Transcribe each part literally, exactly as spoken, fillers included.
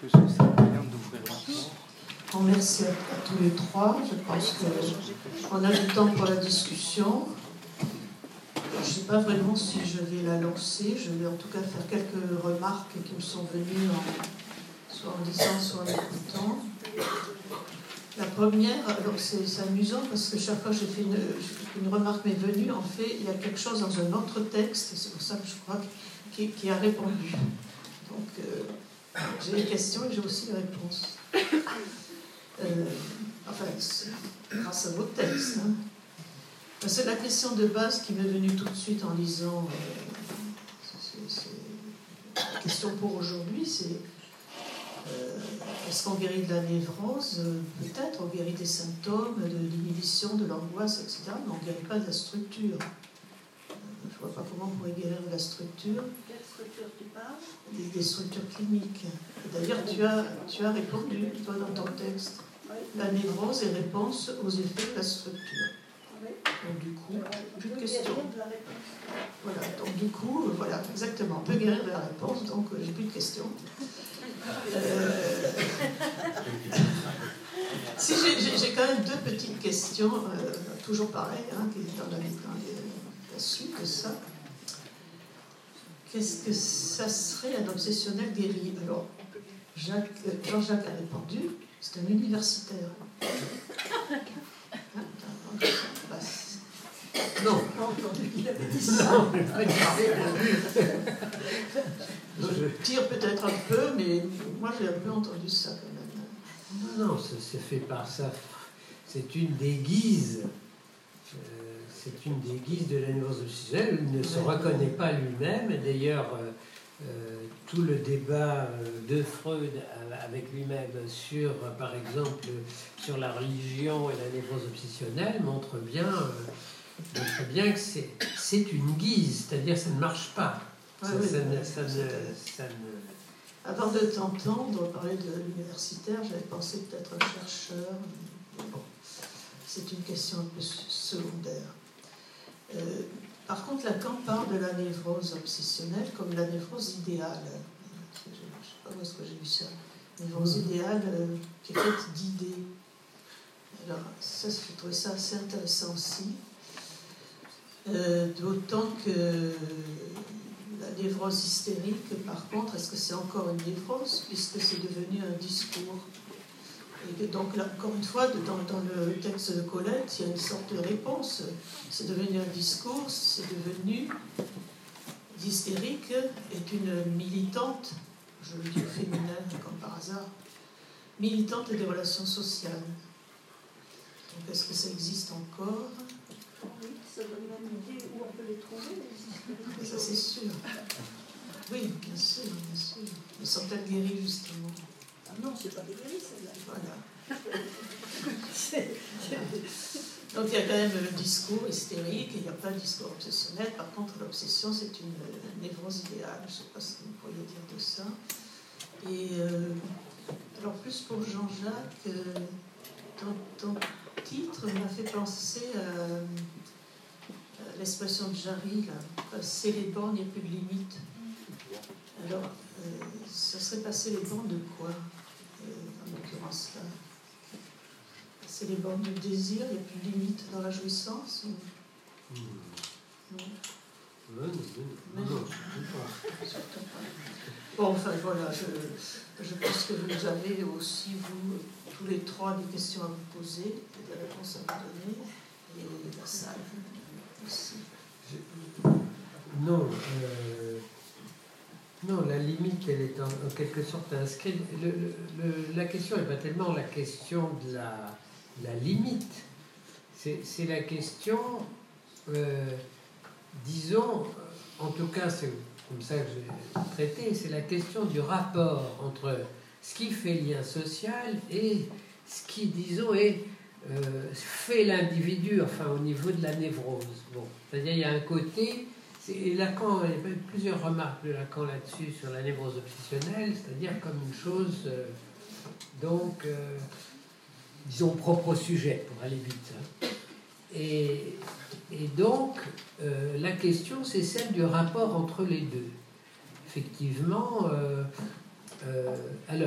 que ça sert à rien d'ouvrir l'enfant. Bon, merci à, à tous les trois. Je pense qu'on a du temps pour la discussion. Je ne sais pas vraiment si je vais la lancer. Je vais en tout cas faire quelques remarques qui me sont venues en, soit en lisant, soit en écoutant. La première, alors c'est amusant parce que chaque fois que j'ai fait une, une remarque m'est venue, en fait, il y a quelque chose dans un autre texte, et c'est pour ça que je crois qui, qui a répondu. Donc, euh, j'ai les questions et j'ai aussi les réponses. Euh, enfin, grâce à votre texte. Hein. C'est la question de base qui m'est venue tout de suite en lisant. Euh, c'est, c'est, la question pour aujourd'hui, c'est euh, est-ce qu'on guérit de la névrose? Peut-être, on guérit des symptômes, de l'inhibition, de l'angoisse, et cetera, mais on ne guérit pas de la structure. Euh, je ne vois pas comment on pourrait guérir de la structure. Quelle structure tu parles? Des, des structures cliniques. D'ailleurs, tu as, tu as répondu, toi, dans ton texte, oui. La névrose est réponse aux effets de la structure. Oui. Donc, du coup, on plus de questions. De la voilà, donc, du coup, voilà, exactement, on peut guérir de la réponse, donc euh, j'ai plus de questions. Euh... si j'ai quand même deux petites questions, euh, toujours pareilles, hein, qui sont dans la, dans la suite de ça. Qu'est-ce que ça serait un obsessionnel guéri? Alors, Jean-Jacques a répondu, c'est un universitaire. Hein, non, pas entendu qu'il avait dit ça. Je tire peut-être un peu, mais moi j'ai un peu entendu ça quand même. Non, non, c'est fait par ça. C'est une des guises. C'est une des guises de la névrose obsessionnelle. Il ne se reconnaît pas lui-même. D'ailleurs, euh, euh, tout le débat de Freud avec lui-même sur, euh, par exemple, sur la religion et la névrose obsessionnelle montre bien, euh, montre bien que c'est une guise, c'est-à-dire ça ne marche pas. Ah, ça, oui, ça, oui, ne, ça, ne, ça ne... Avant de t'entendre parler de l'universitaire, j'avais pensé peut-être un chercheur. Bon, c'est une question un peu secondaire. Euh, par contre, Lacan parle de la névrose obsessionnelle comme la névrose idéale. Je ne sais pas où est-ce que j'ai vu ça. Névrose idéale euh, qui est faite d'idées. Alors, ça, je trouvais ça assez intéressant aussi. Euh, D'autant que la névrose hystérique, par contre, est-ce que c'est encore une névrose, puisque c'est devenu un discours? Et donc, là, encore une fois, dans, dans le texte de Colette, il y a une sorte de réponse. C'est devenu un discours, c'est devenu... L'hystérique est une militante, je le dis au féminin comme par hasard, militante des relations sociales. Donc, est-ce que ça existe encore? Oui, ça donne une idée où on peut les trouver, les ça, c'est sûr. Oui, bien sûr, bien sûr. Elles sont-elles guéries, justement? Ah non, c'est pas des guéris, celle-là. Voilà. Donc il y a quand même le discours hystérique, et il n'y a pas le discours obsessionnel. Par contre, l'obsession, c'est une névrose idéale. Je ne sais pas ce que vous pourriez dire de ça. Et euh, alors, plus pour Jean-Jacques, euh, ton, ton titre m'a fait penser à, à l'expression de Jarry, là, passer les bornes, il n'y a plus de limite. Alors, euh, ça serait passer les bornes de quoi, euh, en l'occurrence là? C'est les bornes du désir, il n'y a plus de limite dans la jouissance ou... mmh. Non. Non, non, non, non, surtout pas. Bon, enfin voilà, je, je pense que vous avez aussi, vous, tous les trois, des questions à vous poser, des réponses à vous donner, et la salle aussi. Je... Non, euh... non, la limite, elle est en, en quelque sorte inscrite. Le, le, la question n'est pas tellement la question de la... La limite, c'est la question, euh, disons, en tout cas c'est comme ça que j'ai traité, c'est la question du rapport entre ce qui fait lien social et ce qui, disons, est, euh, fait l'individu, enfin au niveau de la névrose. Bon, c'est-à-dire il y a un côté, et Lacan, il y a plusieurs remarques de Lacan là-dessus sur la névrose obsessionnelle, c'est-à-dire comme une chose, euh, donc... Euh, disons, propre sujet, pour aller vite. Hein. Et, et donc, euh, la question, c'est celle du rapport entre les deux. Effectivement, euh, euh, alors,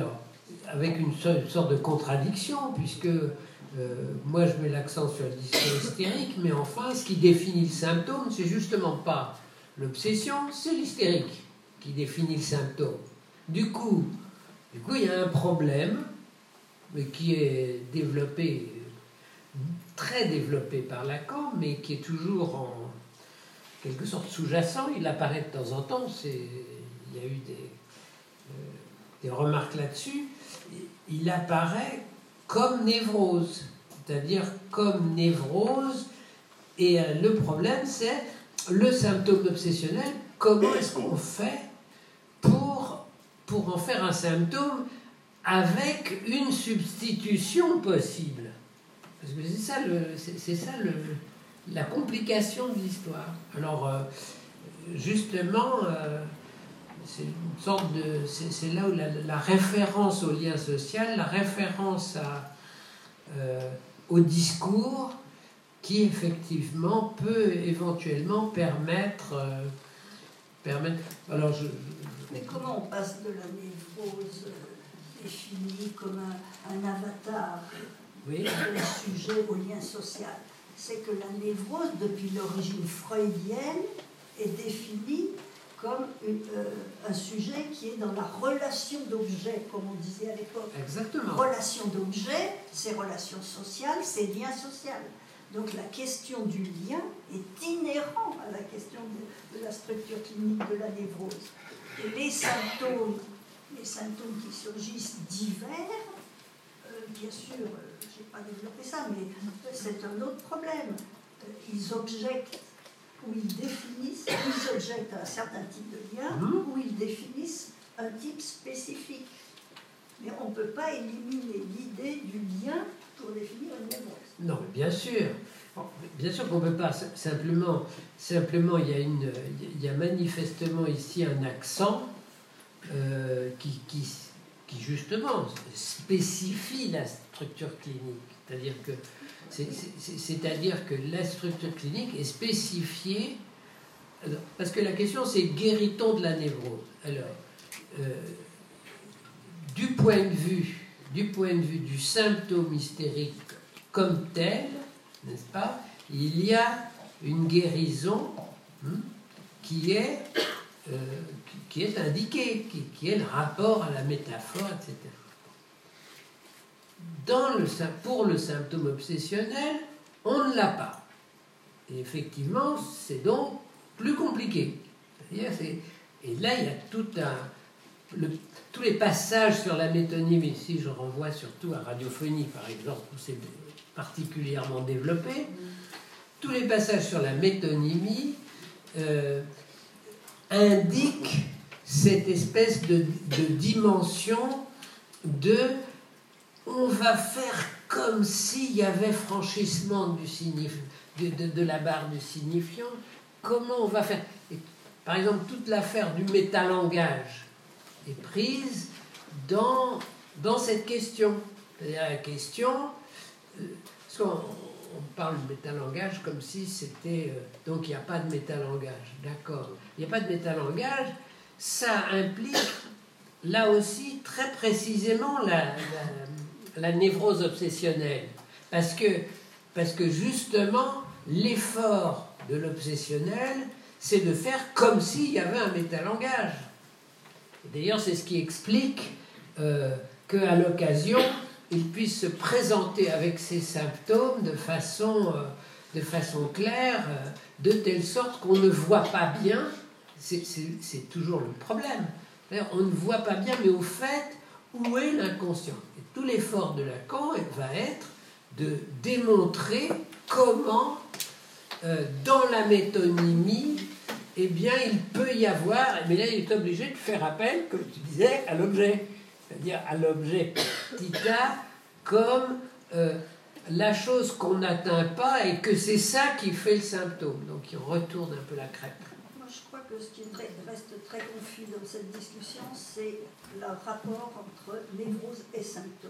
avec une, so- une sorte de contradiction, puisque euh, moi je mets l'accent sur le discours hystérique, mais enfin, ce qui définit le symptôme, c'est justement pas l'obsession, c'est l'hystérique qui définit le symptôme. Du coup, du coup, il y a un problème, mais qui est développé, très développé par Lacan, mais qui est toujours en quelque sorte sous-jacent. Il apparaît de temps en temps. C'est, il y a eu des, euh, des remarques là-dessus. Il apparaît comme névrose, c'est-à-dire comme névrose. Et euh, le problème, c'est le symptôme obsessionnel. Comment est-ce qu'on fait pour, pour en faire un symptôme avec une substitution possible? Parce que c'est ça, le, c'est, c'est ça le, la complication de l'histoire. Alors, euh, justement, euh, c'est une sorte de... C'est, c'est là où la, la référence au lien social, la référence à, euh, au discours, qui effectivement peut éventuellement permettre... Euh, permettre alors, je, je, Mais comment on passe de la névrose euh, définie comme un, un avatar oui. de sujet au lien social? C'est que la névrose, depuis l'origine freudienne, est définie comme une, euh, un sujet qui est dans la relation d'objet, comme on disait à l'époque. Exactement. Relation d'objet, c'est relation sociale, c'est lien social. Donc la question du lien est inhérente à la question de, de la structure clinique de la névrose. Et les symptômes, les symptômes qui surgissent divers, euh, bien sûr, euh, je n'ai pas développé ça, mais c'est un autre problème. Euh, ils objectent ou ils définissent, ils objectent à un certain type de lien, mmh. ou ils définissent un type spécifique. Mais on ne peut pas éliminer l'idée du lien pour définir une névrose. Non, bien sûr. Bien sûr qu'on ne peut pas. Simplement, simplement il, y a une, il y a manifestement ici un accent euh, qui, qui, qui, justement, spécifie la structure clinique. C'est-à-dire que, c'est, c'est, c'est-à-dire que la structure clinique est spécifiée. Parce que la question, c'est guérit-on de la névrose? Alors, euh, du point de vue, du point de vue du symptôme hystérique comme tel, n'est-ce pas, il y a une guérison hein, qui, est, euh, qui, qui est indiquée, qui, qui est le rapport à la métaphore, et cetera. Dans le, pour le symptôme obsessionnel, on ne l'a pas. Et effectivement, c'est donc plus compliqué. C'est-à-dire, c'est, et là, il y a tout un... Le, tous les passages sur la métonymie, ici je renvoie surtout à Radiophonie par exemple, où c'est particulièrement développé, tous les passages sur la métonymie euh, indiquent cette espèce de, de dimension de on va faire comme s'il y avait franchissement du signif, de, de, de la barre du signifiant, comment on va faire. Et, par exemple, toute l'affaire du métalangage est prise dans, dans cette question. C'est-à-dire la question, euh, parce qu'on on parle de métalangage comme si c'était... Euh, donc il n'y a pas de métalangage, d'accord. Il n'y a pas de métalangage, ça implique là aussi très précisément la, la, la névrose obsessionnelle. Parce que, parce que justement, l'effort de l'obsessionnel, c'est de faire comme s'il y avait un métalangage. D'ailleurs, c'est ce qui explique euh, qu'à l'occasion, il puisse se présenter avec ses symptômes de façon, euh, de façon claire, euh, de telle sorte qu'on ne voit pas bien. C'est, c'est, c'est toujours le problème. On ne voit pas bien, mais au fait, où est l'inconscient? Et tout l'effort de Lacan va être de démontrer comment, euh, dans la métonymie, eh bien, il peut y avoir, mais là, il est obligé de faire appel, comme tu disais, à l'objet. C'est-à-dire à l'objet petit a comme euh, la chose qu'on n'atteint pas et que c'est ça qui fait le symptôme. Donc, il retourne un peu la crêpe. Moi, je crois que ce qui reste très confus dans cette discussion, c'est le rapport entre névrose et symptôme.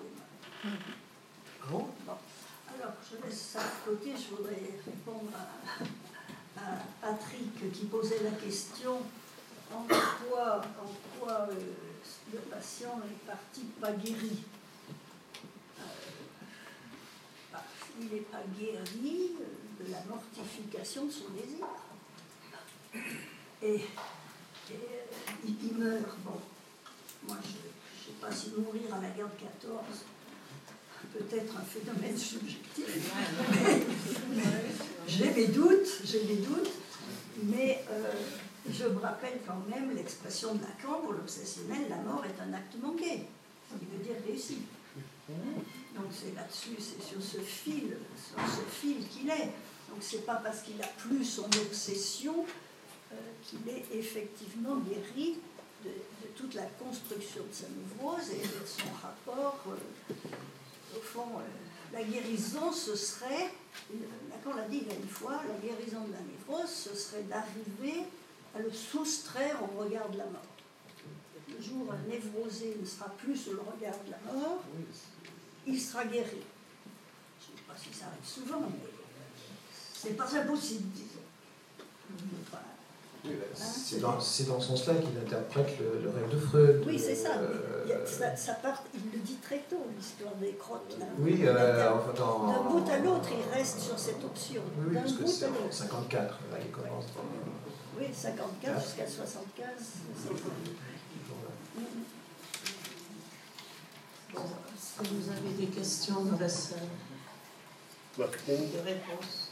Bon. Bon. Alors, je laisse ça de côté. Je voudrais répondre à, à Patrick qui posait la question en quoi, en quoi euh, le patient est parti pas guéri. Euh, bah, il n'est pas guéri de la mortification de son désir. Et, et euh, il, il meurt. Bon, moi je ne sais pas si mourir à la guerre de quatorze, peut-être un phénomène subjectif. J'ai mes doutes, j'ai mes doutes, mais euh, je me rappelle quand même l'expression de Lacan pour l'obsessionnel, la mort est un acte manqué. Il veut dire réussi. Donc c'est là-dessus, c'est sur ce fil, sur ce fil qu'il est. Donc c'est pas parce qu'il a plus son obsession euh, qu'il est effectivement guéri de, de toute la construction de sa névrose et de son rapport. Euh, au fond, euh, la guérison, ce serait, Lacan l'a dit là une fois, la guérison de la névrose, ce serait d'arriver à le soustraire au regard de la mort. Le jour où un névrosé ne sera plus sous le regard de la mort, il sera guéri. Je ne sais pas si ça arrive souvent, mais c'est pas impossible, disons. Enfin, oui, bah, c'est dans, dans ce sens-là qu'il interprète le, le rêve de Freud. Oui, c'est ça. Euh, il, y a, ça, ça part, il le dit très tôt, l'histoire des crottes. Là. Oui, euh, enfin, dans... d'un bout à l'autre, il reste sur cette option. Oui, oui, d'un parce que bout c'est à en l'autre. cinquante-quatre, là, il commence. Oui, cinquante-quatre jusqu'à soixante-quinze. Bon, est-ce que vous avez des questions dans la salle? Des réponses?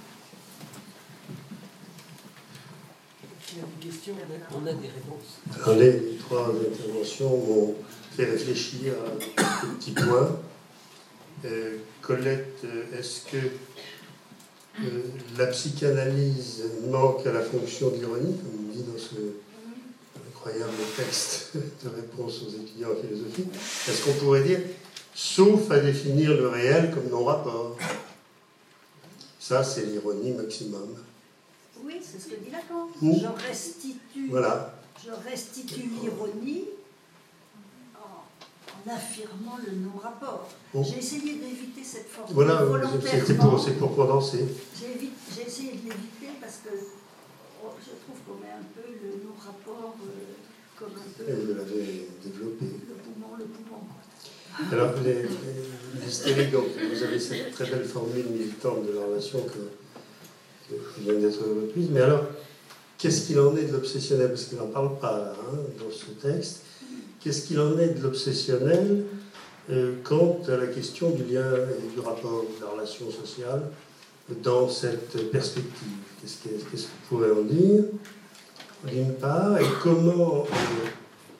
Il y a des questions, on a des réponses. Alors, les trois interventions m'ont fait réfléchir à des petits points. Euh, Colette, est-ce que euh, la psychanalyse manque à la fonction de l'ironie, comme on dit dans ce incroyable texte de réponse aux étudiants en philosophie? Est-ce qu'on pourrait dire, sauf à définir le réel comme non-rapport? Ça, c'est l'ironie maximum. Oui, c'est ce que dit Lacan. Mmh. Je restitue, Voilà. je restitue l'ironie en, en affirmant le non-rapport. Mmh. J'ai essayé d'éviter cette formule Voilà, volontairement. c'est pour, c'est pour condenser. J'ai essayé de l'éviter parce que oh, je trouve qu'on met un peu le non-rapport euh, comme un peu Et vous l'avez développé. le poumon, le poumon. Alors, les, les, les stériques, donc, vous avez cette très belle formule militante de la relation que, que vient d'être reprise. Mais alors, qu'est-ce qu'il en est de l'obsessionnel? Parce qu'il n'en parle pas hein, dans ce texte. Qu'est-ce qu'il en est de l'obsessionnel euh, quant à la question du lien et du rapport, de la relation sociale dans cette perspective? Qu'est-ce que, qu'est-ce que vous pourrez en dire, d'une part, et comment euh,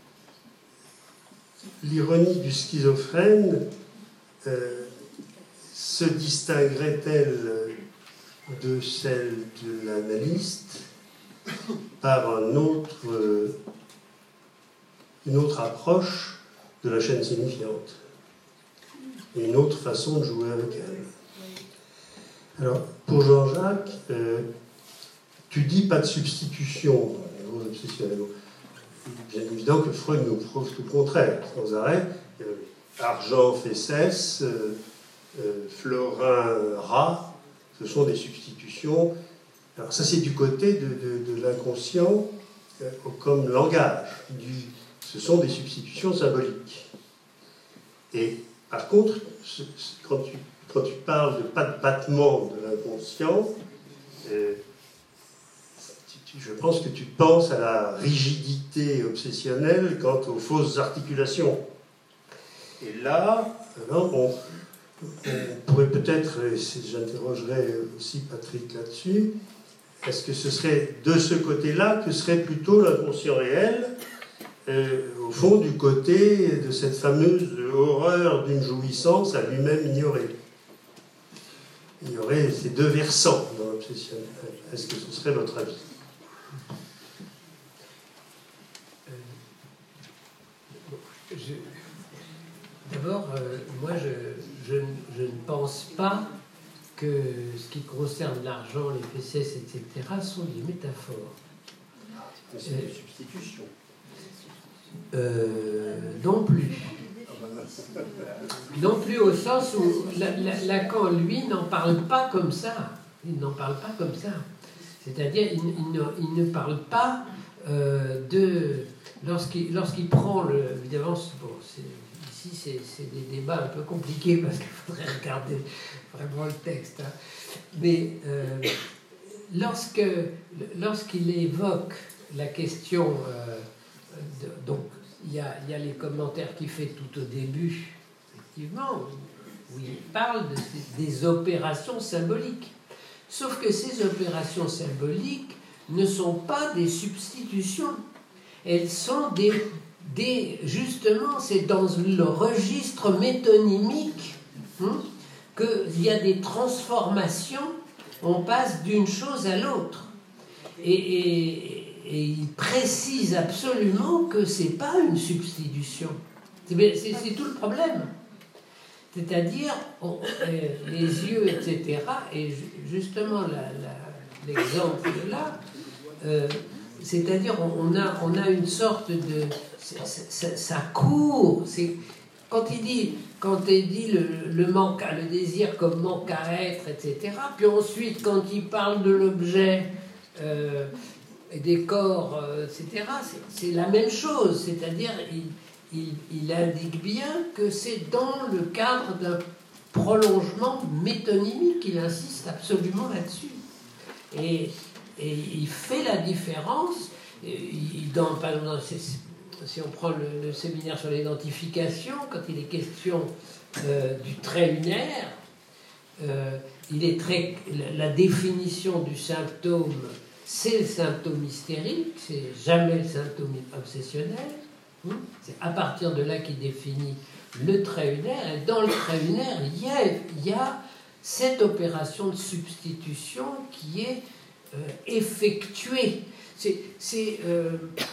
l'ironie du schizophrène euh, se distinguerait-elle de celle de l'analyste par un autre, euh, une autre approche de la chaîne signifiante et une autre façon de jouer avec elle? Alors, pour Jean-Jacques, euh, tu dis pas de substitution aux obsessionnels. Bien évident que Freud nous prouve tout le contraire, sans arrêt. Euh, argent, fesses, euh, euh, florin, rat, ce sont des substitutions. Alors ça, c'est du côté de, de, de l'inconscient euh, comme langage. Du, ce sont des substitutions symboliques. Et par contre, ce, ce, quand, tu, quand tu parles de pas de battement de l'inconscient, euh, je pense que tu penses à la rigidité obsessionnelle quant aux fausses articulations. Et là, alors on, on pourrait peut-être, j'interrogerai aussi Patrick là-dessus, est-ce que ce serait de ce côté-là que serait plutôt l'inconscient réel, euh, au fond du côté de cette fameuse horreur d'une jouissance à lui-même ignorée? Il y aurait ces deux versants dans l'obsessionnel. Est-ce que ce serait votre avis? D'abord, euh, moi, je, je, je ne pense pas que ce qui concerne l'argent, les fesses, et cetera, sont des métaphores. Mais c'est des substitutions. Euh, non plus. Non plus au sens où la, la, Lacan, lui, n'en parle pas comme ça. Il n'en parle pas comme ça. C'est-à-dire, il, il, ne, il ne parle pas euh, de... lorsqu'il lorsqu'il prend le... Évidemment, bon, ici, c'est des débats un peu compliqués parce qu'il faudrait regarder vraiment le texte. Hein. Mais euh, lorsque lorsqu'il évoque la question... Euh, de, donc, il y, a, il y a les commentaires qu'il fait tout au début, effectivement, où il parle de ces, des opérations symboliques. Sauf que ces opérations symboliques ne sont pas des substitutions. Elles sont des... des justement, c'est dans le registre métonymique hein, qu'il y a des transformations, on passe d'une chose à l'autre. Et, et, et il précise absolument que ce n'est pas une substitution. C'est tout le problème. C'est-à-dire, on, euh, les yeux, et cetera. Et justement, l'exemple là, euh, c'est-à-dire, on a, on a une sorte de... Ça, ça court. Quand il dit, quand il dit le, le, manque à, le désir comme manque à être, et cetera. Puis ensuite, quand il parle de l'objet euh, et des corps, euh, et cetera, c'est la même chose. C'est-à-dire, il... Il, il indique bien que c'est dans le cadre d'un prolongement métonymique, il insiste absolument là-dessus. Et, et il fait la différence, il, dans, par exemple, si on prend le, le séminaire sur l'identification, quand il est question euh, du trait lunaire, euh, il est très, la, la définition du symptôme, c'est le symptôme hystérique, c'est jamais le symptôme obsessionnel. C'est à partir de là qu'il définit le trait lunaire. Et dans le trait lunaire, il y a, il y a cette opération de substitution qui est euh, effectuée. C'est euh,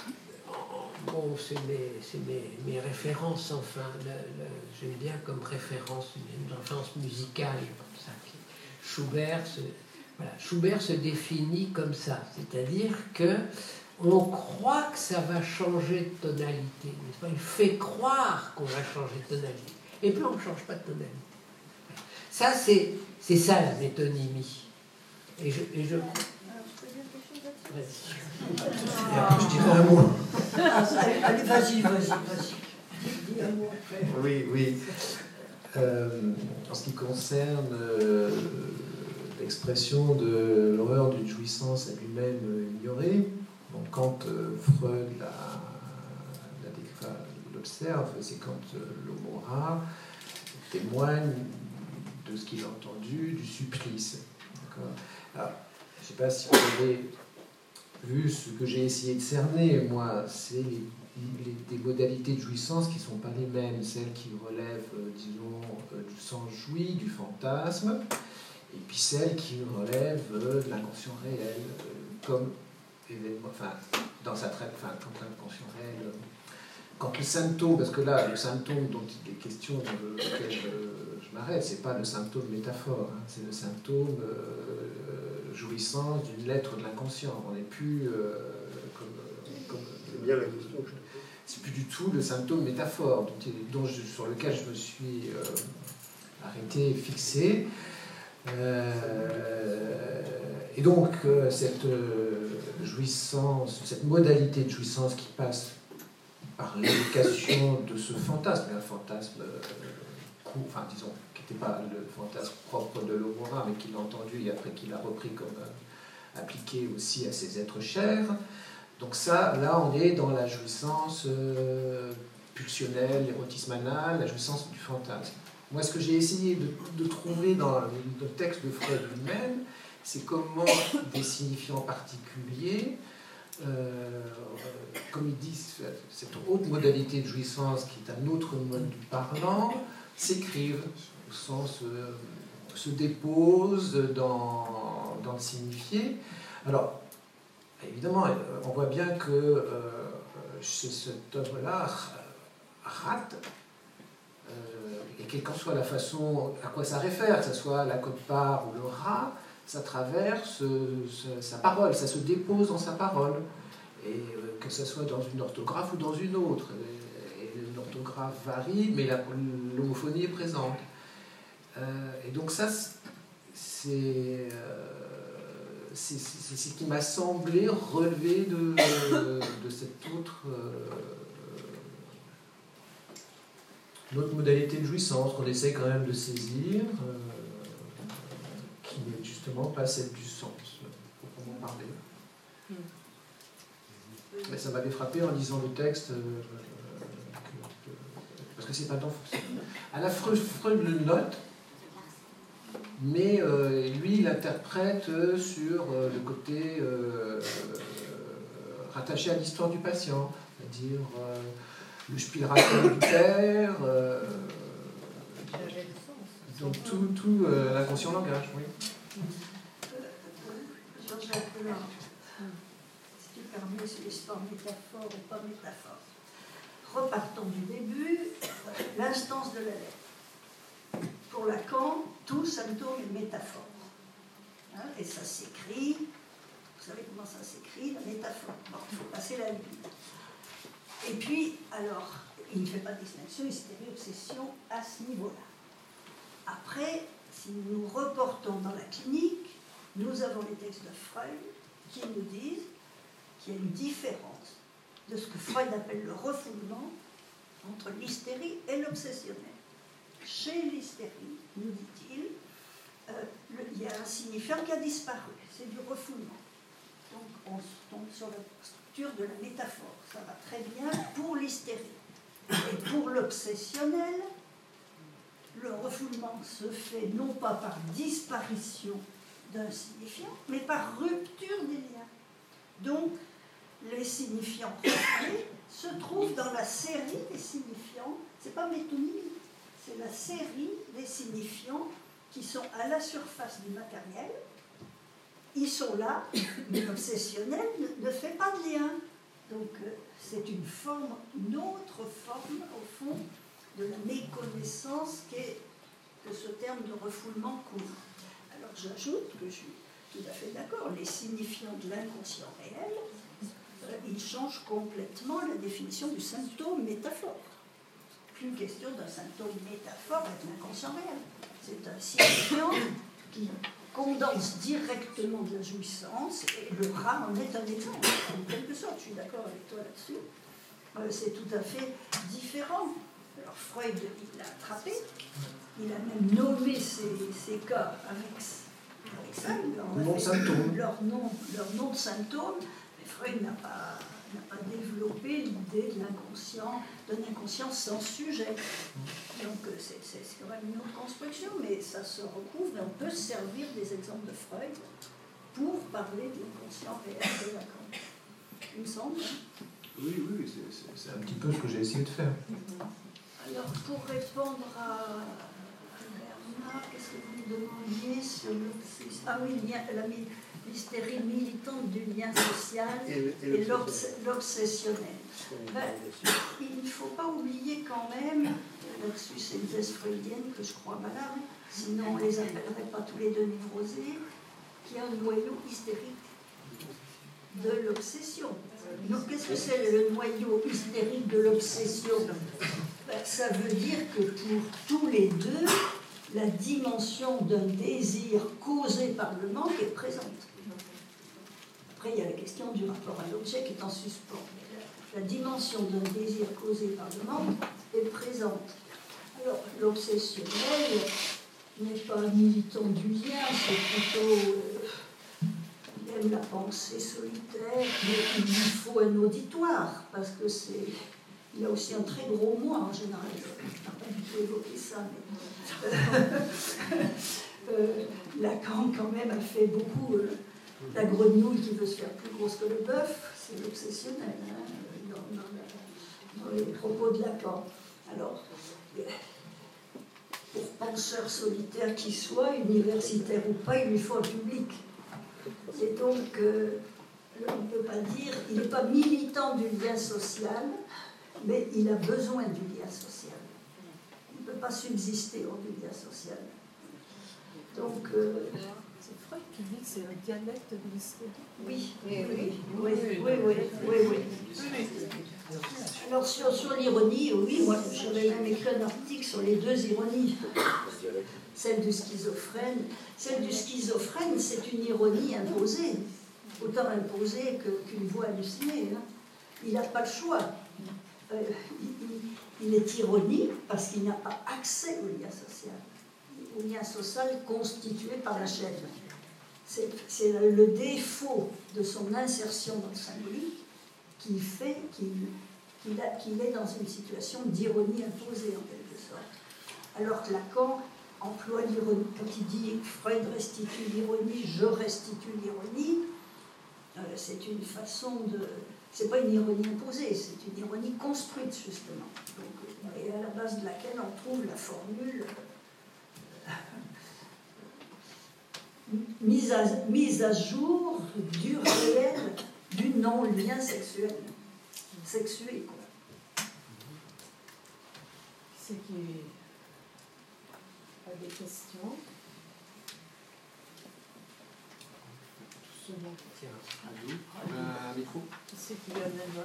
bon, c'est mes, mes, mes références, enfin, j'aime bien comme référence une, une référence musicale comme ça. Schubert se, voilà, Schubert se définit comme ça, c'est-à-dire que on croit que ça va changer de tonalité. Il fait croire qu'on va changer de tonalité. Et puis on ne change pas de tonalité. Ça, c'est ça la métonymie. Et je... Et je... Et après, je dirais un mot. Allez, vas-y, vas-y, vas-y. Dis un mot après. Oui, oui. Euh, en ce qui concerne euh, l'expression de l'horreur d'une jouissance à lui-même ignorée, donc, quand euh, Freud l'observe, c'est quand euh, l'homo témoigne de ce qu'il a entendu, du supplice. Alors, je ne sais pas si vous avez vu ce que j'ai essayé de cerner, moi, c'est les, les, des modalités de jouissance qui ne sont pas les mêmes, celles qui relèvent, euh, disons, euh, du sens joui, du fantasme, et puis celles qui relèvent euh, de l'inconscient réel, euh, comme événement, enfin, dans sa traite, enfin, quand l'inconscient réel, quand le symptôme, parce que là, le symptôme dont il est question, dans lequel je, je m'arrête, c'est pas le symptôme métaphore, hein, c'est le symptôme euh, jouissance d'une lettre de l'inconscient. On n'est plus euh, comme, comme c'est bien la question. C'est plus du tout le symptôme métaphore dont, dont je, sur lequel je me suis euh, arrêté, fixé. Euh, et donc, euh, cette euh, jouissance, cette modalité de jouissance qui passe par l'évocation de ce fantasme, un fantasme euh, court, enfin, disons, qui n'était pas le fantasme propre de l'Aurora, mais qu'il a entendu et après qu'il a repris comme euh, appliqué aussi à ses êtres chers. Donc, ça, là, on est dans la jouissance euh, pulsionnelle, érotisme-anal, la jouissance du fantasme. Moi, ce que j'ai essayé de, de trouver dans le, le texte de Freud lui-même, c'est comment des signifiants particuliers, euh, comme il dit, cette haute modalité de jouissance qui est un autre mode du parlant, s'écrivent, au sens euh, se déposent dans, dans le signifié. Alors, évidemment, on voit bien que euh, chez cette œuvre-là, rate, Euh, et quelle qu'en soit la façon à quoi ça réfère, que ce soit la quote-part ou le rat, ça traverse euh, sa parole, ça se dépose dans sa parole, et euh, que ce soit dans une orthographe ou dans une autre. Et, et l'orthographe varie, mais l'homophonie est présente. Euh, et donc ça, c'est euh, c'est ce qui m'a semblé relever de, de cette autre, euh, autre modalité de jouissance qu'on essaie quand même de saisir, euh, qui n'est justement pas celle du sens, pour en parler. Mm. Mais ça m'avait frappé en lisant le texte, euh, que, que, parce que c'est pas tant forcément. À la Freud, Freud le note, mais euh, lui, il interprète sur euh, le côté euh, euh, rattaché à l'histoire du patient, c'est-à-dire euh, le Spielracken du père, euh, donc tout, tout euh, l'inconscient langage, oui. Jean-Jacques Delors, si tu permets, c'est l'histoire métaphore ou pas métaphore. Repartons du début, l'instance de la lettre. Pour Lacan, tout symptôme est métaphore. Hein, et ça s'écrit, vous savez comment ça s'écrit, la métaphore. Bon, il faut passer la ligne. Et puis, alors, il ne fait pas de distinction, hystérie, obsession à ce niveau-là. Après, si nous reportons dans la clinique, nous avons les textes de Freud qui nous disent qu'il y a une différence de ce que Freud appelle le refoulement entre l'hystérie et l'obsessionnel. Chez l'hystérie, nous dit-il, euh, le, il y a un signifiant qui a disparu, c'est du refoulement. Donc on tombe sur la structure de la métaphore, ça va très bien pour l'hystérie. Et pour l'obsessionnel, le refoulement se fait non pas par disparition d'un signifiant, mais par rupture des liens. Donc les signifiants refoulés se trouvent dans la série des signifiants, c'est pas métonymie. C'est la série des signifiants qui sont à la surface du matériel. Ils sont là, mais l'obsessionnel ne, ne fait pas de lien. Donc euh, c'est une forme, une autre forme, au fond, de la méconnaissance qu'est, que ce terme de refoulement couvre. Alors j'ajoute que je suis tout à fait d'accord, les signifiants de l'inconscient réel, euh, ils changent complètement la définition du symptôme métaphore. Plus question d'un symptôme métaphore avec l'inconscient réel. C'est un signifiant qui condense directement de la jouissance, et le rat en est un exemple, en quelque sorte, je suis d'accord avec toi là-dessus. Euh, c'est tout à fait différent. Alors Freud, il l'a attrapé, il a même nommé ces, ces cas avec, avec ça, il leur a fait leur nom, leur nom de symptômes, mais Freud n'a pas... n'a pas développé l'idée de l'inconscient, d'un inconscient sans sujet. Donc c'est, c'est quand même une autre construction, mais ça se recouvre et on peut se servir des exemples de Freud pour parler de l'inconscient réel de Lacan. Il me semble. Oui, oui, c'est, c'est, c'est un petit peu ce que j'ai essayé de faire. Alors pour répondre à Bernard, qu'est-ce que vous me demandiez sur l'obsession? Ah oui, la, l'hystérie militante du lien social et, et, et l'obs- l'obsessionnel. Ben, il ne faut pas oublier quand même, là-dessus c'est une thèse freudienne que je crois valable, sinon on ne les appellerait pas tous les deux névrosés, qu'il y a un noyau hystérique de l'obsession. Donc qu'est-ce que c'est le noyau hystérique de l'obsession? Ben, ça veut dire que pour tous les deux, la dimension d'un désir causé par le manque est présente. Après, il y a la question du rapport à l'objet qui est en suspens. La, la dimension d'un désir causé par le manque est présente. Alors, l'obsessionnel n'est pas militant du lien, c'est plutôt... Euh, il aime la pensée solitaire, mais il lui faut un auditoire, parce que c'est... Il y a aussi un très gros moi en général. Je n'ai pas du tout évoqué ça, mais... euh, Lacan, quand même, a fait beaucoup... Euh, la grenouille qui veut se faire plus grosse que le bœuf, c'est l'obsessionnel, hein, dans, dans, dans les propos de Lacan. Alors, pour penseur solitaire qu'il soit, universitaire ou pas, il lui faut un public. Et donc, euh, on ne peut pas dire, il n'est pas militant du lien social, mais il a besoin du lien social. Il ne peut pas subsister hors du lien social. Donc... Euh, c'est Freud qui dit que c'est un dialecte de l'hystérie. Oui, oui, oui, oui, oui, oui, oui, oui. Alors sur, sur l'ironie, oui, moi j'avais même écrit un article sur les deux ironies. celle du schizophrène. Celle du schizophrène, c'est une ironie imposée, autant imposée que, qu'une voix hallucinée. Hein. Il n'a pas le choix. Euh, il, il est ironique parce qu'il n'a pas accès au lien social, au lien social constitué par la chaîne. C'est, c'est le défaut de son insertion dans le symbolique qui fait qu'il, qu'il, a, qu'il est dans une situation d'ironie imposée en quelque sorte. Alors que Lacan emploie l'ironie. Quand il dit Freud restitue l'ironie, je restitue l'ironie, euh, c'est une façon de... C'est pas une ironie imposée, c'est une ironie construite justement. Donc, et à la base de laquelle on trouve la formule euh, mise, à, mise à jour du réel, du non-lien sexuel. Sexué, quoi. C'est qui a des questions. Tiens, un micro. Qui c'est qui a même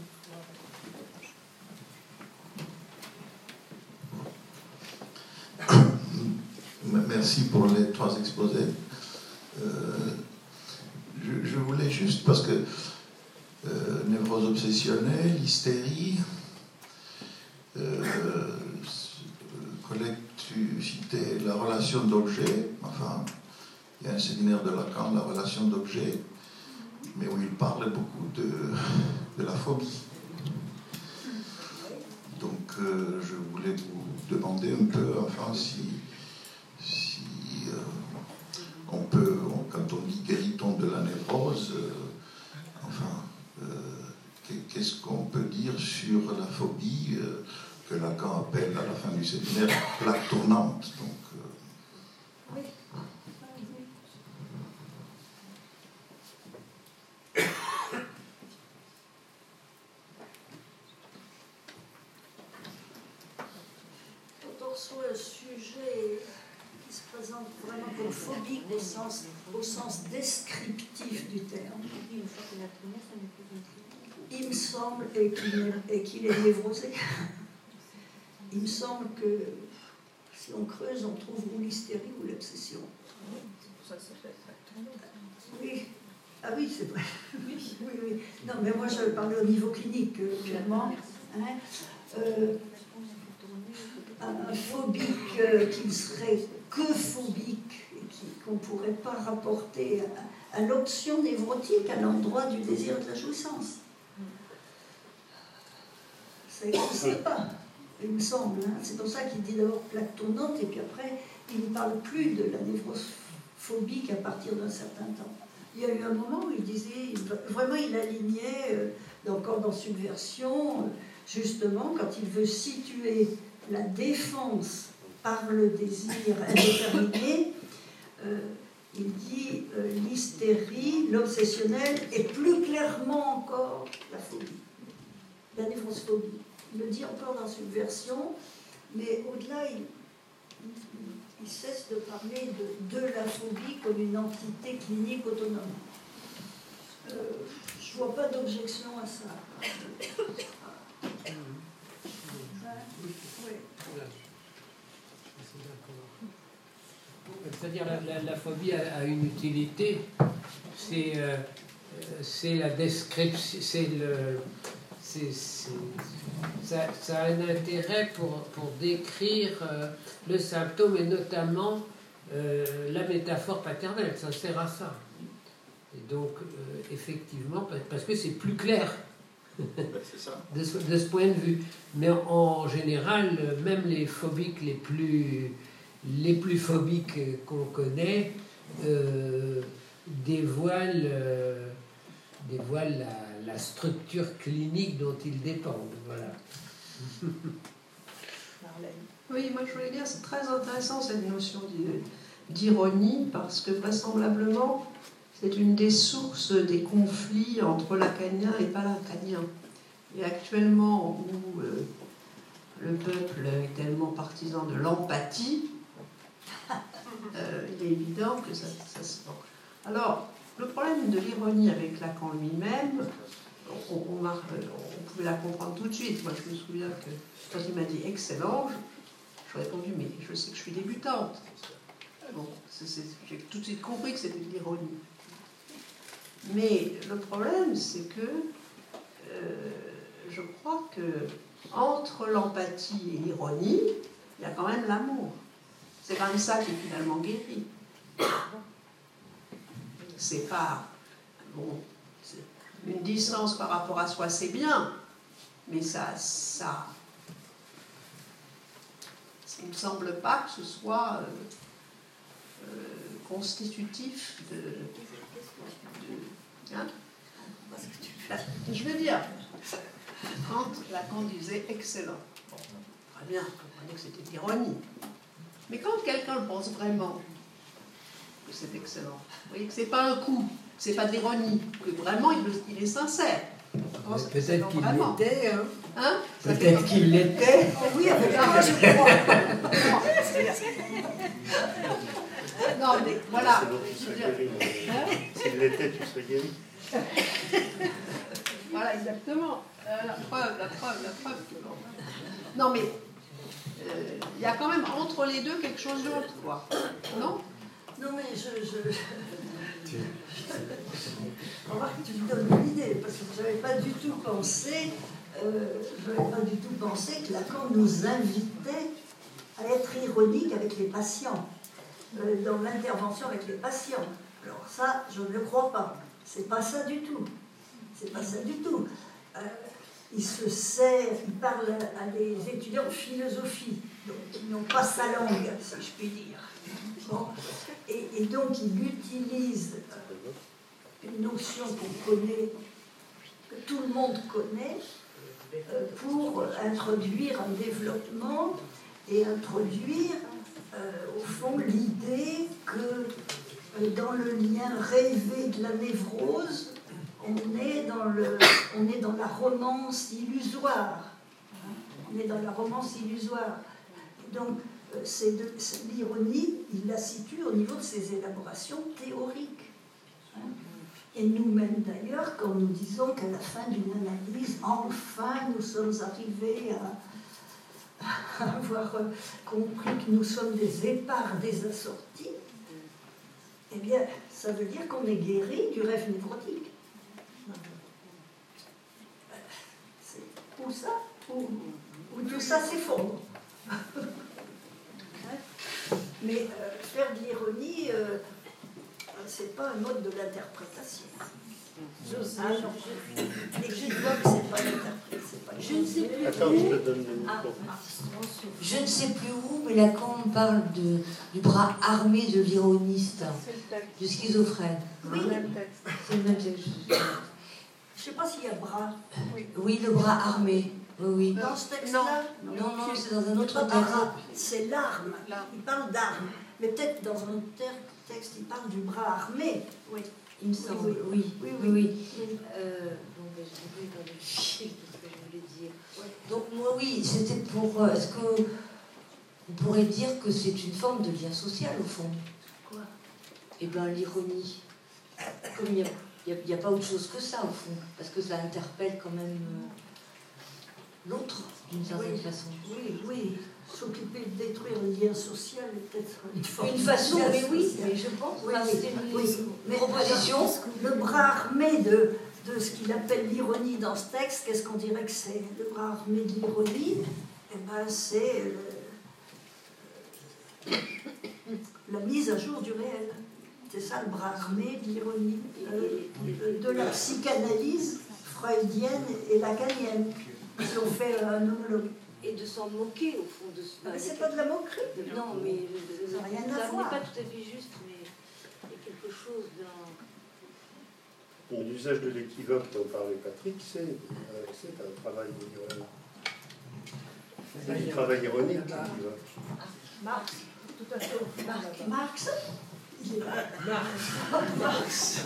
Merci pour les trois exposés. Euh, je, je voulais juste, parce que euh, névrose obsessionnelle, hystérie, euh, collègue, tu citais la relation d'objet, enfin, il y a un séminaire de Lacan, la relation d'objet, mais où il parle beaucoup de, de la phobie. Donc, euh, je voulais vous demander un peu, enfin, si, si euh, on peut, on, quand on dit guérit-on de la névrose, euh, enfin, euh, qu'est-ce qu'on peut dire sur la phobie euh, que Lacan appelle à la fin du séminaire plaque tournante. Donc, euh, oui. Soit un sujet qui se présente vraiment comme phobique au sens, au sens descriptif du terme. Il me semble, et qu'il, et qu'il est névrosé, il me semble que si on creuse, on trouve ou l'hystérie ou l'obsession. Oui, ah oui, c'est vrai. Oui, oui, oui. Non, mais moi je parlais au niveau clinique, clairement. Hein. Euh, un phobique euh, qui ne serait que phobique et qui, qu'on ne pourrait pas rapporter à, à l'option névrotique à l'endroit du désir et de la jouissance. Ça n'existe pas, il me semble. Hein. C'est pour ça qu'il dit d'abord plaque tournante et puis après, il ne parle plus de la névrose phobique à partir d'un certain temps. Il y a eu un moment où il disait, vraiment il alignait, euh, encore dans Subversion, euh, justement, quand il veut situer la défense par le désir indéterminé, euh, il dit euh, l'hystérie, l'obsessionnel, et plus clairement encore la phobie, la névrosphobie. Il le dit encore dans Subversion, mais au-delà, il, il, il cesse de parler de, de la phobie comme une entité clinique autonome. Euh, je ne vois pas d'objection à ça. C'est-à-dire la, la, la phobie a, a une utilité, c'est, euh, c'est la description, c'est le, c'est, c'est, ça, ça a un intérêt pour, pour décrire euh, le symptôme et notamment euh, la métaphore paternelle, ça sert à ça. Et donc euh, effectivement, parce que c'est plus clair. C'est ça. De, ce, de ce point de vue. Mais en, en général, même les phobiques les plus, les plus phobiques qu'on connaît euh, dévoilent, euh, dévoilent la, la structure clinique dont ils dépendent. Voilà. Oui, moi je voulais dire, c'est très intéressant cette notion d'ironie, parce que vraisemblablement, c'est une des sources des conflits entre lacaniens et pas lacaniens. Et actuellement, où euh, le peuple est tellement partisan de l'empathie, euh, il est évident que ça, ça se vend. Alors, le problème de l'ironie avec Lacan lui-même, on, on, a, on pouvait la comprendre tout de suite. Moi, je me souviens que quand il m'a dit « excellent », J'ai répondu, mais je sais que je suis débutante. Bon, j'ai tout de suite compris que c'était de l'ironie. Mais le problème, c'est que euh, je crois que entre l'empathie et l'ironie, il y a quand même l'amour. C'est quand même ça qui est finalement guéri. C'est pas... Bon, une distance par rapport à soi, c'est bien, mais ça... ça il ne me semble pas que ce soit euh, euh, constitutif de... de hein je veux dire, Kant, Lacan disait excellent. Bon, très bien, vous comprenez que c'était de l'ironie. Mais quand quelqu'un pense vraiment que c'est excellent, vous voyez que c'est pas un coup, c'est pas de l'ironie, que vraiment il, il est sincère. Peut-être qu'il l'était, hein, hein Peut-être qu'il l'était. Oh oui, avec moi, je crois. Non, mais voilà. S'il l'était, tu serais guéri. Voilà, exactement. Euh, la preuve, la preuve, la preuve. Non, mais il euh, y a quand même entre les deux quelque chose d'autre, quoi. Non? Non, mais je... je... Remarque, tu me donnes une idée, parce que je n'avais pas du tout pensé, euh, je n'avais pas du tout pensé que Lacan nous invitait à être ironique avec les patients, euh, dans l'intervention avec les patients. Alors ça, je ne le crois pas. C'est pas ça du tout. C'est pas ça du tout. Euh, il se sert, il parle à des étudiants en philosophie, donc ils n'ont pas sa langue, si je puis dire. Bon. Et, et donc il utilise une notion qu'on connaît, que tout le monde connaît, euh, pour introduire un développement et introduire, euh, au fond, l'idée que euh, dans le lien rêvé de la névrose, on est dans, le, on est dans la romance illusoire. On est dans la romance illusoire. Donc, euh, c'est de, c'est l'ironie, il la situe au niveau de ses élaborations théoriques. Hein. Et nous-mêmes d'ailleurs, quand nous disons qu'à la fin d'une analyse, enfin nous sommes arrivés à, à avoir compris que nous sommes des épars des assortis, eh bien, ça veut dire qu'on est guéri du rêve névrotique. C'est où ça où, où tout ça s'effondre. Mais euh, faire de l'ironie, euh, c'est pas un mode de l'interprétation. Je, ah, non, je, et je vois que c'est pas l'interprétation. Je ne sais plus Attends, où. je te donne le Ah, micro. je ne sais plus où, mais Lacan parle de, du bras armé de l'ironiste, du schizophrène. Oui, C'est le même texte. je sais pas s'il y a bras. Oui. Oui, le bras armé. Oui, oui. Dans ce texte-là, Non, non, c'est dans un autre pas texte. bras, c'est l'arme. Il parle d'arme. Mais peut-être dans un autre texte, il parle du bras armé. Oui. Il me semble, oui. oui, oui, Oui, oui. oui. oui. Euh, donc, j'ai oublié dans le fil de ce que je voulais dire. Donc, moi, oui, c'était pour... euh, Est-ce que on pourrait dire que c'est une forme de lien social, au fond? Quoi? Eh bien, l'ironie. Comme il n'y a, a, a pas autre chose que ça, au fond. Parce que ça interpelle quand même euh, l'autre, d'une certaine Oui. façon. Oui, oui. S'occuper de détruire le lien social est peut-être une forme Une façon, de lien mais oui, social. mais je pense Oui, que oui, c'était une, oui. une Mais proposition. Le bras armé de, de ce qu'il appelle l'ironie dans ce texte, qu'est-ce qu'on dirait que c'est? Le bras armé de l'ironie, eh ben, c'est le, la mise à jour du réel. C'est ça le bras armé de l'ironie, euh, de la psychanalyse freudienne et lacanienne, si on fait un homologue. Et de s'en moquer, au fond. De, Mais c'est pas de la moquerie. Non, mais Ça n'a rien à ça voir. n'est pas tout à fait juste, mais il y a quelque chose d'un... L'usage de l'équivoque dont parlait Patrick, c'est euh, c'est un travail ironique. C'est un travail ironique, l'équivoque. Marx, tout à fait. Marx. Marx. Il est là. Marx.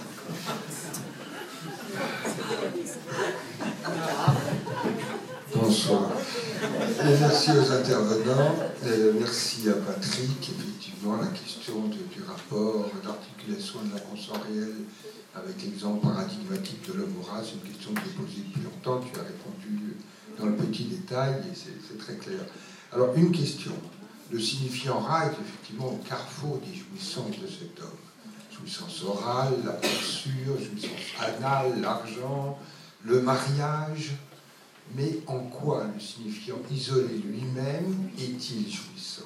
Bonsoir. Et merci aux intervenants. Et merci à Patrick. Effectivement, la question de, du rapport, d'articulation de la conscience réelle avec l'exemple paradigmatique de l'homme vorace, c'est une question que j'ai posée depuis longtemps. Tu as répondu dans le petit détail et c'est très clair. Alors, une question. le signifiant rat est effectivement au carrefour des jouissances de cet homme. Jouissance orale, la morsure, jouissance anale, l'argent, le mariage. Mais en quoi le signifiant isolé lui-même est-il jouissance?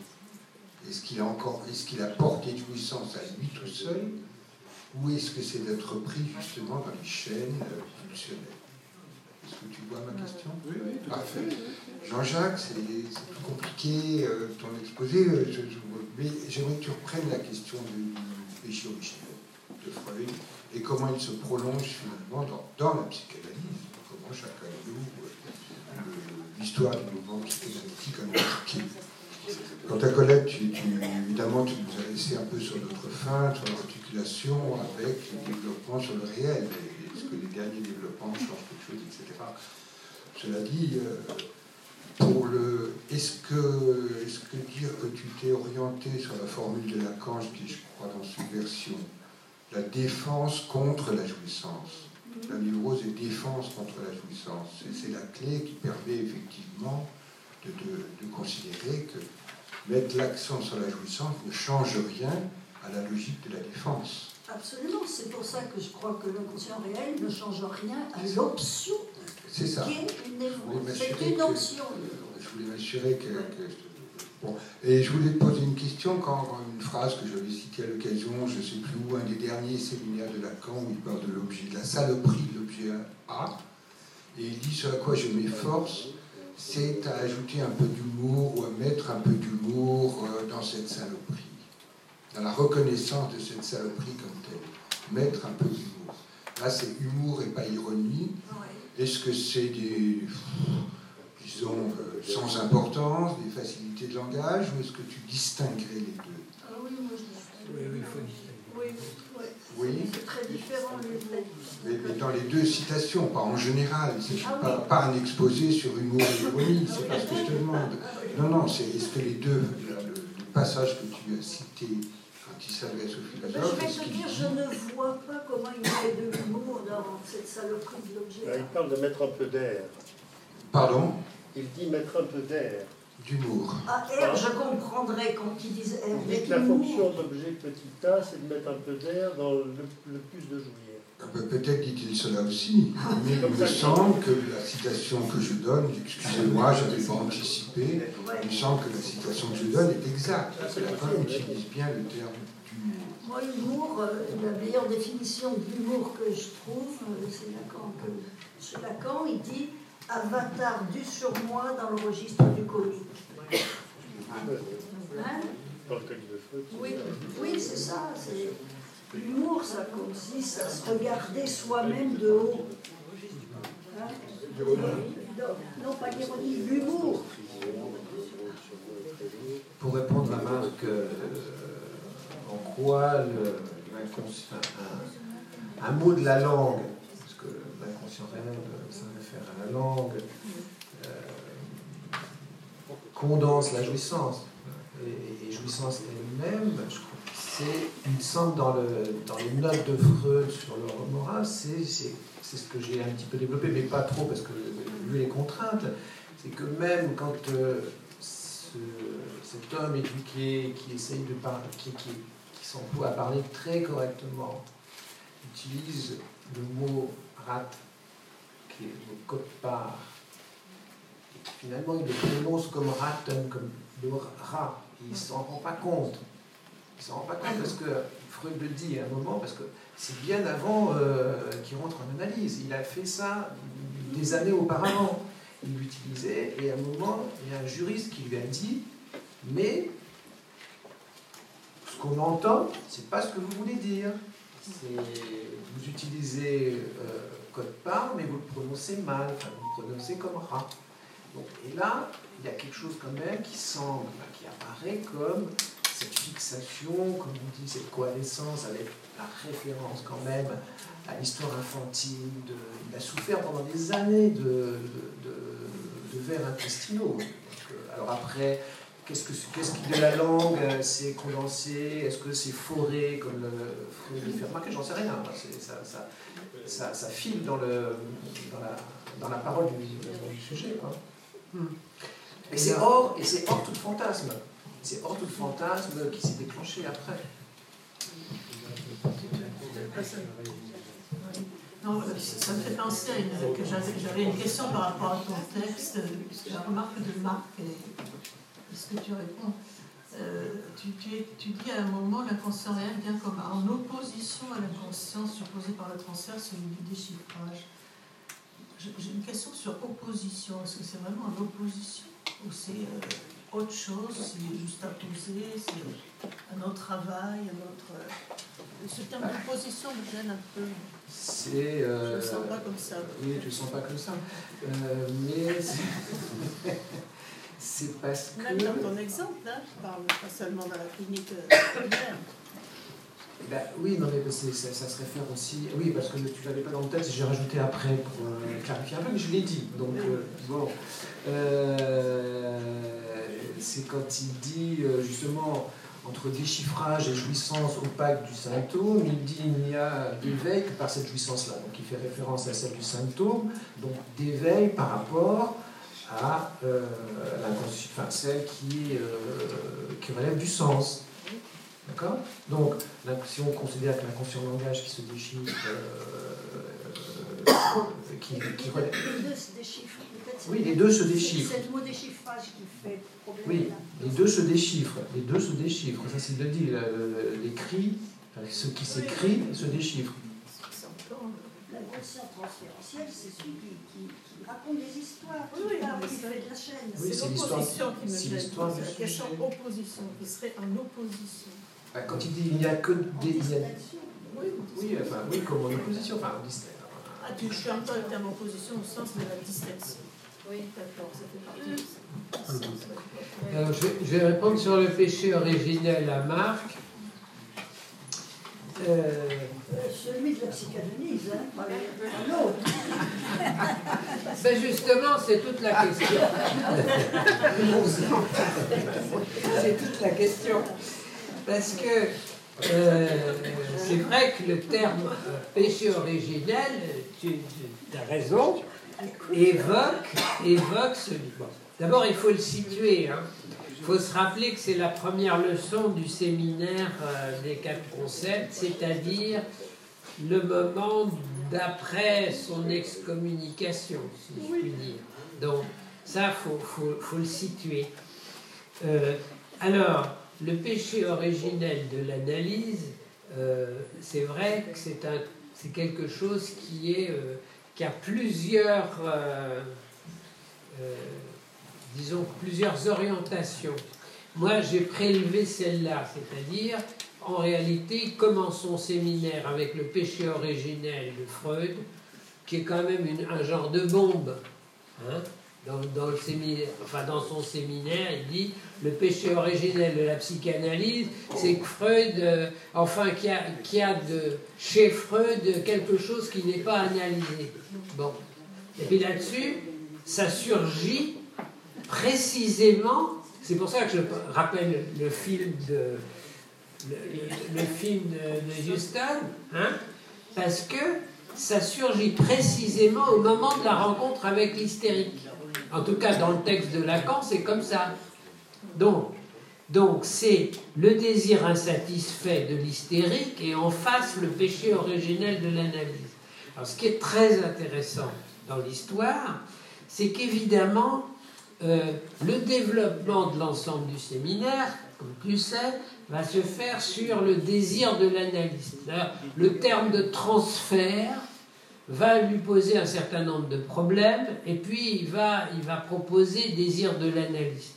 Est-ce qu'il a encore, est-ce qu'il a porté jouissance à lui tout seul, ou est-ce que c'est d'être pris justement dans les chaînes pulsionnelles? Est-ce que tu vois ma question? Oui, oui, tout à fait. Jean-Jacques, c'est plus compliqué euh, ton exposé, euh, je, je, mais j'aimerais que tu reprennes la question du, du péché originel de Freud et comment il se prolonge finalement dans, dans la psychanalyse, comment chacun de nous, euh, l'histoire du mouvement psychanalytique a marqué. Quant à Colette, tu, tu, évidemment, tu nous as laissé un peu sur notre fin, sur l'articulation avec le développement sur le réel. Est-ce que les derniers développements changent quelque chose, et cetera. Cela dit, euh, pour le, est-ce que, est-ce que dire que tu t'es orienté sur la formule de Lacan, qui je crois dans Subversion, la défense contre la jouissance, la névrose est défense contre la jouissance, c'est la clé qui permet effectivement de, de, de considérer que mettre l'accent sur la jouissance ne change rien à la logique de la défense. Absolument, c'est pour ça que je crois que l'inconscient réel ne change rien à l'option qui est une névrose. C'est une option. Que, je voulais m'assurer que... que bon. Et je voulais te poser une question, quand, quand une phrase que j'avais citée à l'occasion, je ne sais plus où, un des derniers séminaires de Lacan, où il parle de l'objet, de la saloperie de l'objet A, et il dit ce à quoi je m'efforce, c'est à ajouter un peu d'humour ou à mettre un peu d'humour dans cette saloperie, dans la reconnaissance de cette saloperie comme telle. Mettre un peu d'humour. Là, c'est humour et pas ironie. Est-ce que c'est des, disons, sans importance, des facilités de langage, ou est-ce que tu distinguerais les deux? Ah oui, moi je distingue. Oui, oui, il faut distinguer. Oui, oui. Oui. C'est très différent les deux. Mais, mais dans les deux citations, pas en général, c'est Ah pas, oui. pas un exposé sur humour et ironie, c'est pas ce que je te demande. Non, non, c'est est-ce que les deux, le, le passage que tu as cité quand il s'adresse au Ben, philosophe, je vais est-ce te qu'il dire, dit- je ne vois pas comment il met de l'humour dans cette saloperie de l'objet. Là, il parle de mettre un peu d'air. Pardon? Il dit mettre un peu d'air. D'humour. Ah, R, je comprendrais quand ils disent R. Il dit Mais que la humour, fonction d'objet petit a, c'est de mettre un peu d'air dans le, le plus de jouir. Ah ben, peut-être dit-il cela aussi, mais il me semble que la citation que je donne, excusez-moi, je n'avais pas anticipé, il me semble que la citation que je donne est exacte, parce que Lacan utilise bien le terme d'humour. moi, l'humour, euh, la meilleure définition de l'humour que je trouve, euh, c'est Lacan. Que, chez Lacan, il dit avatar du surmoi dans le registre du comique. Hein? Dans le texte de Freud. Oui, oui, c'est ça. C'est... L'humour, ça consiste à se regarder soi-même de haut. Hein? Non, non, pas l'ironie, l'humour. Pour répondre à Marc, euh, en quoi le, l'inconscient, un, un mot de la langue, parce que l'inconscient réel, ça réfère à la langue, euh, condense la jouissance. Et, et jouissance elle-même, je crois que c'est, il me semble, dans, le, dans les notes de Freud sur le moral, c'est, c'est, c'est ce que j'ai un petit peu développé, mais pas trop, parce que vu les contraintes, c'est que même quand euh, ce, cet homme éduqué qui essaye de parler, qui, qui, qui s'emploie à parler très correctement, utilise le mot rat, qui est le code part, et qui, finalement il le prononce comme raton, comme le rat, et il ne s'en rend pas compte. Il ne s'en rend pas compte parce que Freud le dit à un moment, parce que c'est bien avant euh, qu'il rentre en analyse. Il a fait ça des années auparavant. Il l'utilisait, et à un moment, il y a un juriste qui lui a dit « Mais ce qu'on entend, c'est pas ce que vous voulez dire. C'est, vous utilisez euh, code part, mais vous le prononcez mal, enfin, vous le prononcez comme rat. » Donc, et là, il y a quelque chose quand même qui semble, qui apparaît comme cette fixation, comme on dit, cette coalescence avec la référence quand même à l'histoire infantile. De, il a souffert pendant des années de, de, de, de vers intestinaux. Donc, euh, alors après, qu'est-ce, que, qu'est-ce qui de la langue, c'est condensé, est-ce que c'est foré, comme le Freud le fait remarquer, j'en sais rien. C'est, ça, ça, ça, ça file dans, le, dans, la, dans la parole du, du sujet. Quoi. Hmm. Et c'est hors, et c'est hors tout fantasme. C'est hors tout fantasme qui s'est déclenché après. Non, ça me fait penser à une, que j'avais une question par rapport à ton texte, la remarque de Marc, et est-ce que tu réponds euh, tu, tu, tu dis à un moment, l'inconscient réel vient comme en opposition à l'inconscient supposé par le transfert, celui du déchiffrage. J'ai une question sur opposition. Est-ce que c'est vraiment en opposition ou c'est euh, autre chose, c'est juste opposé, c'est un autre travail, un autre... Euh... Ce terme d'opposition me gêne un peu. C'est... Euh... Je ne le sens pas comme ça. Oui, tu ne le sens pas comme ça. Euh, mais c'est parce que... Même dans ton exemple, là, tu parles pas seulement dans la clinique primaire. Ben, oui, non, mais ça, ça se réfère aussi... Oui, parce que tu ne l'avais pas dans le texte, j'ai rajouté après pour euh, clarifier un peu, mais je l'ai dit. Donc, euh, bon... Euh, c'est quand il dit, euh, justement... Entre déchiffrage et jouissance opaque du symptôme, il dit il n'y a d'éveil que par cette jouissance-là. Donc il fait référence à celle du symptôme, donc d'éveil par rapport à euh, l'inconscient, enfin, celle qui, euh, qui relève du sens. D'accord? Donc, si on considère que l'inconscient langage qui se déchiffre, euh, euh, qui, qui relève... Les deux se déchiffrent. Oui, les deux se déchiffrent. C'est le mot déchiffrage qui fait problème. Oui, les deux se déchiffrent. Les deux se déchiffrent. Ça, c'est le dit. L'écrit, enfin, ce qui s'écrit se déchiffre. L'inconscient transférentiel, c'est celui qui, qui, qui raconte des histoires, qui, Oui, parle, mais qui c'est- fait de la chaîne. Oui, c'est c'est l'opposition l'histoire- qui me c'est gêne. l'histoire C'est du la question sujet. opposition, qui serait en opposition. Bah, quand il dit il n'y a que des. il y a- Oui, Oui, enfin, oui, comme en opposition. Enfin, on dit- ah, tu, tu entends le terme opposition au sens de la distinction. Oui, d'accord, ça fait partie de ça. Alors, je, vais, je vais répondre sur le péché originel à Marc. Euh, Euh, celui de la psychanalyse, hein, pas le- un autre. ben justement, c'est toute la question. C'est toute la question. Parce que euh, c'est vrai que le terme euh, péché originel, tu, tu as raison, évoque, évoque ce bon. D'abord, il faut le situer. Hein. Il faut se rappeler que c'est la première leçon du séminaire euh, des quatre concepts, c'est-à-dire le moment d'après son excommunication, si je puis dire. Donc, ça, il faut, faut, faut le situer. Euh, alors, le péché originel de l'analyse, euh, c'est vrai que c'est un, c'est quelque chose qui, est, euh, qui a plusieurs, euh, euh, disons, plusieurs orientations. Moi, j'ai prélevé celle-là, c'est-à-dire, en réalité, il commence son séminaire avec le péché originel de Freud, qui est quand même une, un genre de bombe. Hein, dans, dans, le séminaire, enfin, dans son séminaire, il dit le péché originel de la psychanalyse, c'est que Freud, euh, enfin, qu'il y a, qu'il y a de, chez Freud quelque chose qui n'est pas analysé. Bon. Et puis là-dessus, ça surgit précisément, c'est pour ça que je rappelle le film de, le, le, le film de, de Houston, hein, parce que ça surgit précisément au moment de la rencontre avec l'hystérique. En tout cas, dans le texte de Lacan, c'est comme ça. Donc, donc c'est le désir insatisfait de l'hystérique et en face le péché originel de l'analyse. Alors, ce qui est très intéressant dans l'histoire, c'est qu'évidemment, euh, le développement de l'ensemble du séminaire, comme tu sais, va se faire sur le désir de l'analyste. Le terme de transfert va lui poser un certain nombre de problèmes, et puis il va, il va proposer désir de l'analyste.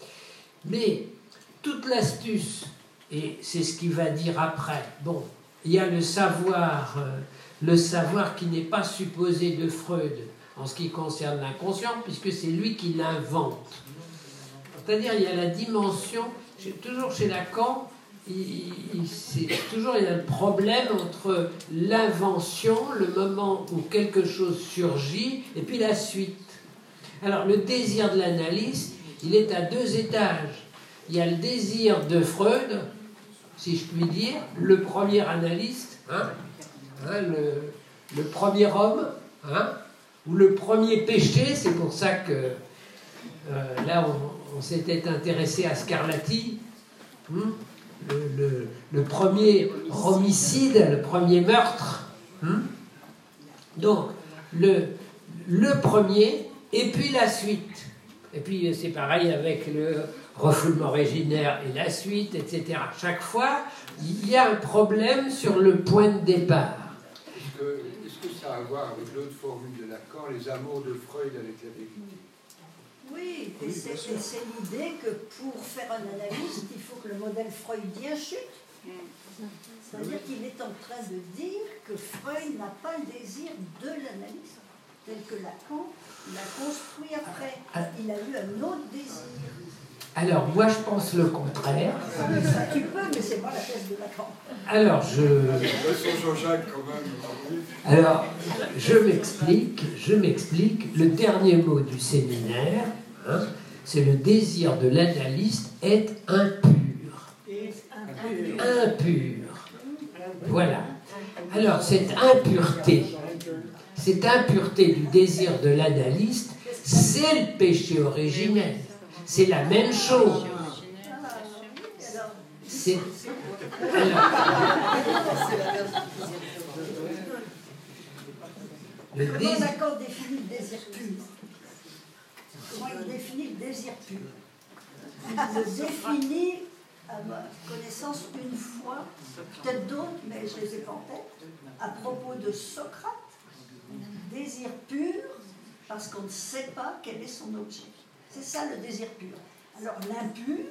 Mais toute l'astuce, et c'est ce qu'il va dire après, bon, il y a le savoir, euh, le savoir qui n'est pas supposé de Freud en ce qui concerne l'inconscient, puisque c'est lui qui l'invente. C'est-à-dire, il y a la dimension, toujours chez Lacan, il, il, c'est toujours il y a le problème entre l'invention, le moment où quelque chose surgit, et puis la suite. Alors, le désir de l'analyste, il est à deux étages. Il y a le désir de Freud, si je puis dire, le premier analyste, hein, hein, le, le premier homme, hein, ou le premier péché, c'est pour ça que euh, là, on, on s'était intéressé à Scarlatti, hein, le, le, le premier homicide, le premier meurtre. Hein. Donc, le, le premier, et puis la suite. Et puis, c'est pareil avec le refoulement originaire et la suite, et cetera. Chaque fois, il y a un problème sur le point de départ. Est-ce que, est-ce que ça a à voir avec l'autre formule de Lacan, les amours de Freud avec la vérité? Oui, et c'est, et c'est l'idée que pour faire un analyste, il faut que le modèle freudien chute. C'est-à-dire qu'il est en train de dire que Freud n'a pas le désir de l'analyste, tel que Lacan l'a construit après. Il a eu un autre désir. Alors, moi, je pense le contraire. Ça, tu peux, mais c'est pas la thèse de Lacan. Alors, je... Jean-Jacques, quand même. Alors, je m'explique, je m'explique. Le dernier mot du séminaire, hein, c'est le désir de l'analyste est impur. Impur. Voilà. Alors, cette impureté, cette impureté du désir de l'analyste, c'est le péché originel. C'est la même chose. C'est... Alors... Le Comment désir... Lacan définit le désir pur? Comment il définit le désir pur? Il le définit, à ma connaissance, une fois, peut-être d'autres, mais je ne les ai pas en tête, à propos de Socrate. Désir pur, parce qu'on ne sait pas quel est son objet. C'est ça le désir pur. Alors l'impur,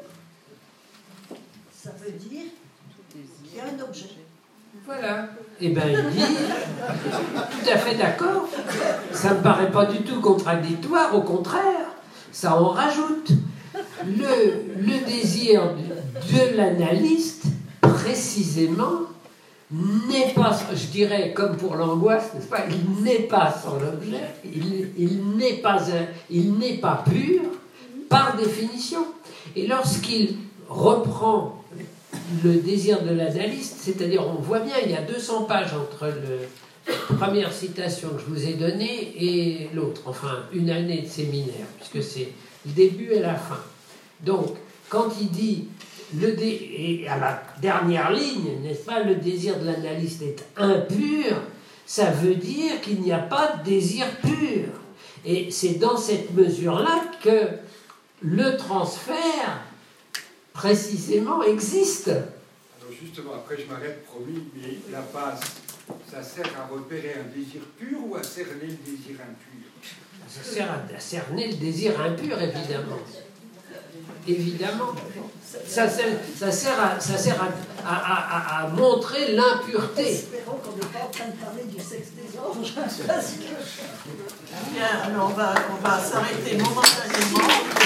ça veut dire qu'il y a un objet. Voilà. Eh bien, il dit, tout à fait d'accord, ça ne me paraît pas du tout contradictoire, au contraire, ça en rajoute. Le, le désir de l'analyste, précisément, n'est pas, je dirais, comme pour l'angoisse, n'est-ce pas, il n'est pas son objet, il, il n'est pas, un, il n'est pas pur, par définition. Et lorsqu'il reprend le désir de l'analyste, c'est-à-dire, on voit bien, il y a deux cents pages entre le, la première citation que je vous ai donnée et l'autre, enfin, une année de séminaire, puisque c'est le début et la fin. Donc, quand il dit, le dé, et à la dernière ligne, n'est-ce pas, le désir de l'analyste est impur, ça veut dire qu'il n'y a pas de désir pur. Et c'est dans cette mesure-là que le transfert, précisément, existe. Alors justement, après je m'arrête, promis, mais la base, ça sert à repérer un désir pur ou à cerner le désir impur? Ça sert à cerner le désir impur, évidemment. Évidemment. Ça sert, ça sert, à, ça sert à, à, à, à montrer l'impureté. Espérons qu'on n'est pas en train de parler du sexe des anges. Parce que... Bien, alors on va, on va s'arrêter momentanément.